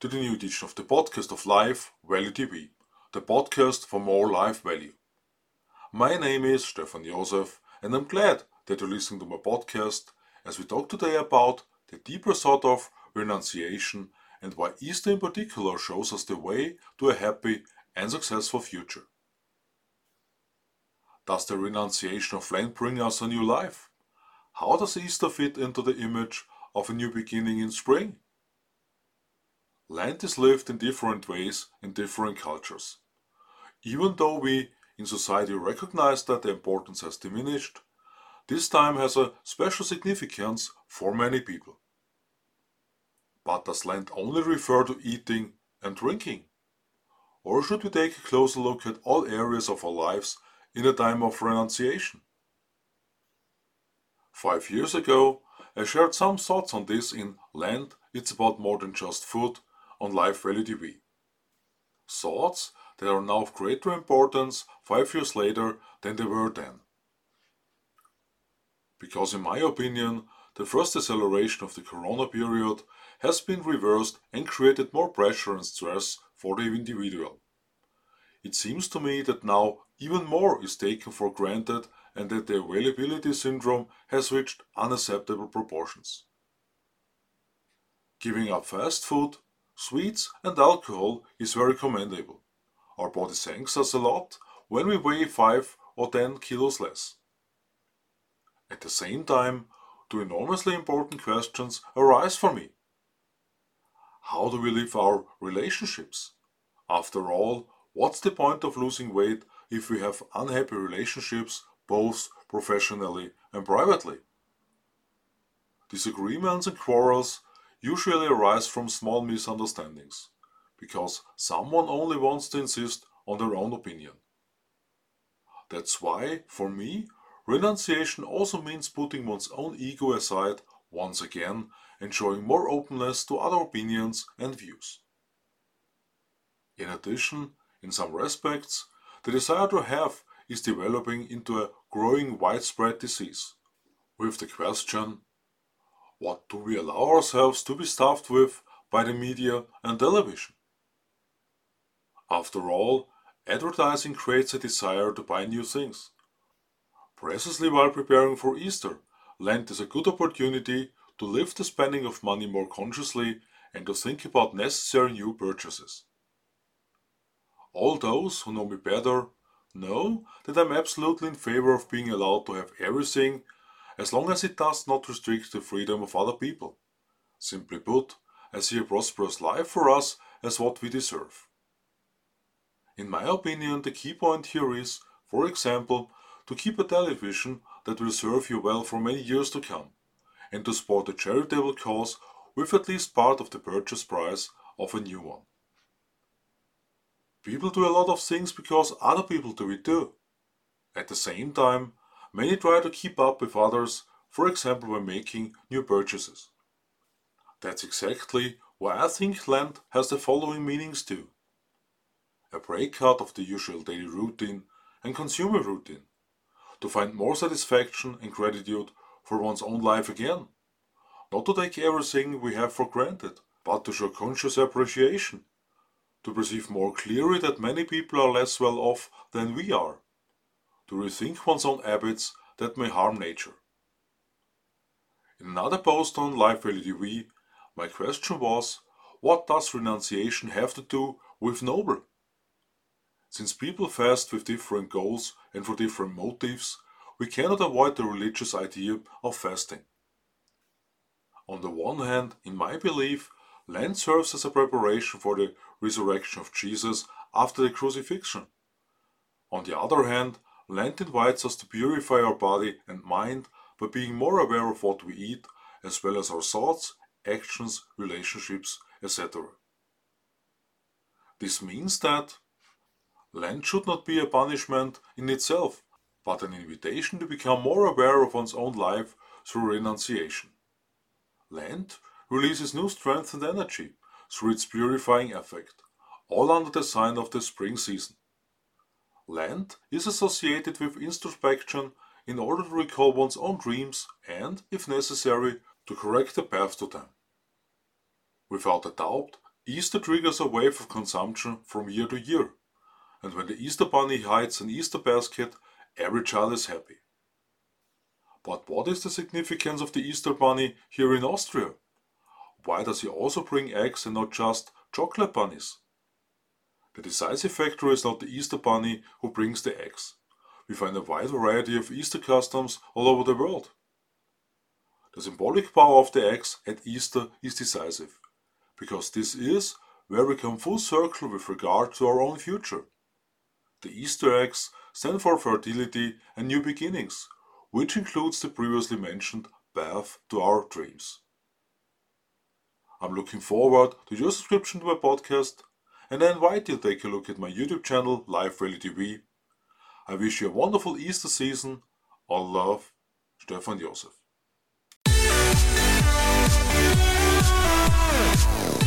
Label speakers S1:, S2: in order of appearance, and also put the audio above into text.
S1: to the new edition of the podcast of Life Value TV, the podcast for more life value. My name is Stefan Josef, and I'm glad that you're listening to my podcast as we talk today about the deeper thought of renunciation and why Easter in particular shows us the way to a happy and successful future. Does the renunciation of Lent bring us a new life? How does Easter fit into the image of a new beginning in spring? Lent is lived in different ways in different cultures. Even though we in society recognize that the importance has diminished, this time has a special significance for many people. But does Lent only refer to eating and drinking? Or should we take a closer look at all areas of our lives in a time of renunciation? 5 years ago, I shared some thoughts on this in Lent, It's About More Than Just Food on Life Value TV. Thoughts that are now of greater importance 5 years later than they were then. Because in my opinion, the first acceleration of the Corona period has been reversed and created more pressure and stress for the individual. It seems to me that now even more is taken for granted and that the availability syndrome has reached unacceptable proportions. Giving up fast food, sweets and alcohol is very commendable. Our body thanks us a lot when we weigh 5 or 10 kilos less. At the same time, two enormously important questions arise for me. How do we live our relationships? After all, what's the point of losing weight if we have unhappy relationships both professionally and privately? Disagreements and quarrels usually arise from small misunderstandings, because someone only wants to insist on their own opinion. That's why, for me, renunciation also means putting one's own ego aside once again and showing more openness to other opinions and views. In addition, in some respects, the desire to have is developing into a growing widespread disease, with the question, what do we allow ourselves to be stuffed with by the media and television? After all, advertising creates a desire to buy new things. Precisely while preparing for Easter, Lent is a good opportunity to live the spending of money more consciously and to think about necessary new purchases. All those who know me better know that I'm absolutely in favor of being allowed to have everything as long as it does not restrict the freedom of other people. Simply put, I see a prosperous life for us as what we deserve. In my opinion, the key point here is, for example, to keep a television that will serve you well for many years to come, and to support a charitable cause with at least part of the purchase price of a new one. People do a lot of things because other people do it too. At the same time, many try to keep up with others, for example by making new purchases. That's exactly why I think Lent has the following meanings too. A break out of the usual daily routine and consumer routine, to find more satisfaction and gratitude for one's own life again. Not to take everything we have for granted, but to show conscious appreciation. To perceive more clearly that many people are less well off than we are. To rethink one's own habits that may harm nature. In another post on Life Value TV, my question was, what does renunciation have to do with noble? Since people fast with different goals and for different motives, we cannot avoid the religious idea of fasting. On the one hand, in my belief, Lent serves as a preparation for the resurrection of Jesus after the crucifixion. On the other hand, Lent invites us to purify our body and mind by being more aware of what we eat, as well as our thoughts, actions, relationships, etc. This means that Lent should not be a punishment in itself, but an invitation to become more aware of one's own life through renunciation. Lent releases new strength and energy through its purifying effect, all under the sign of the spring season. Lent is associated with introspection in order to recall one's own dreams and, if necessary, to correct the path to them. Without a doubt, Easter triggers a wave of consumption from year to year, and when the Easter Bunny hides an Easter basket, every child is happy. But what is the significance of the Easter Bunny here in Austria? Why does he also bring eggs and not just chocolate bunnies? The decisive factor is not the Easter Bunny who brings the eggs. We find a wide variety of Easter customs all over the world. The symbolic power of the eggs at Easter is decisive, because this is where we come full circle with regard to our own future. The Easter eggs stand for fertility and new beginnings, which includes the previously mentioned path to our dreams. I'm looking forward to your subscription to my podcast, and I invite you to take a look at my YouTube channel, Life Rally TV. I wish you a wonderful Easter season. All love, Stefan Josef.